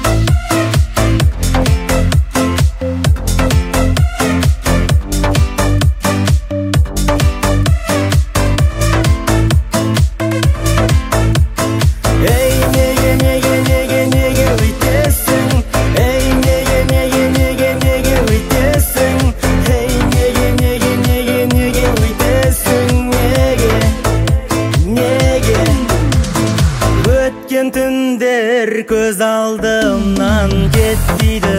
Түндер көз алдымнан кетпейді,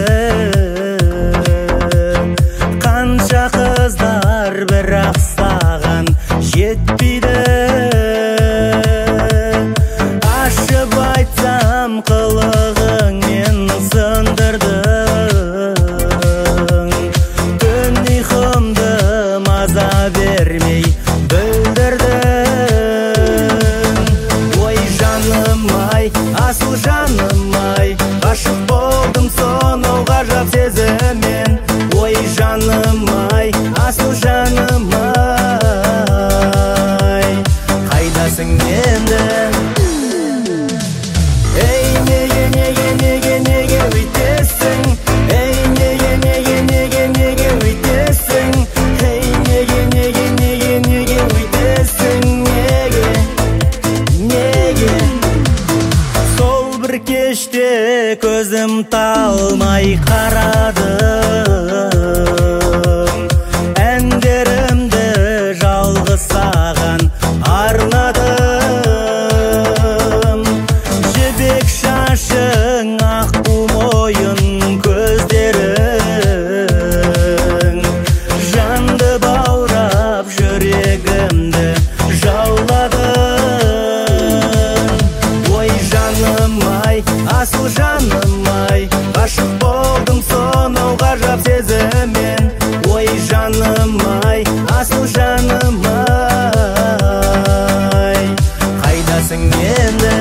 қанша қыздар бірақ саған жетпейді. Ашып айтсам қылығыңмен сындырдың, түн ұйқымды маза бермей асыл жаным-ай, ғашық болдым сонау ғажап сезіммен. Ой жаным-ай, асыл жаным-ай, қайдасың енді? Ей неге өйтесің? Ей неге өйтесің? Ей неге өйтесің? Неге? Кеште көзім талмай қарадым, әндерімді жалғыз саған арнадым. Жібек шашың, аққу мойын көздерің жанды баурап жүрегімді жаулады. Асыл жаным-ай, ғашық болдым сонау ғажап сезіммен. Ой жаным-ай, асыл жаным-ай, қайдасың енді?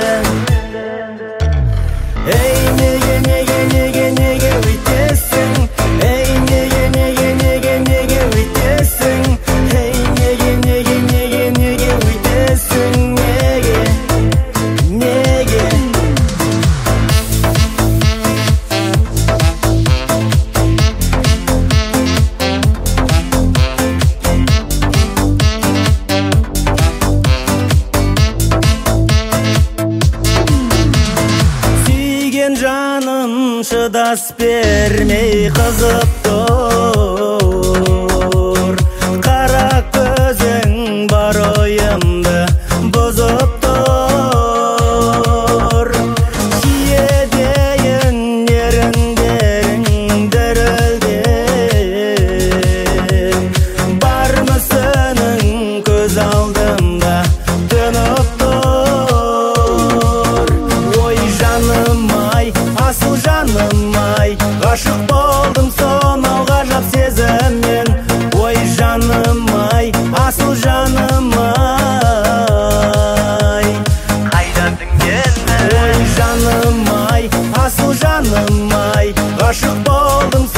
Ей неге өйтесің? Ей неге өйтесің? Ей неге өйтесің? Неге? Жаным шыдас бермей қызып тұр, қара көзің бар ойымды бұзып тұр. Киедейін еріндерің дірілдеп, бар мүсінің көз алдымда төніп тұр. Ой жаным-ай, асыл жаным-ай, ғашық болдым сонау ғажап сезіммен. Ой жаным-ай, асыл жаным-ай, қайдасың енді? Ой жаным-ай, асыл жаным-ай, ғашық болдым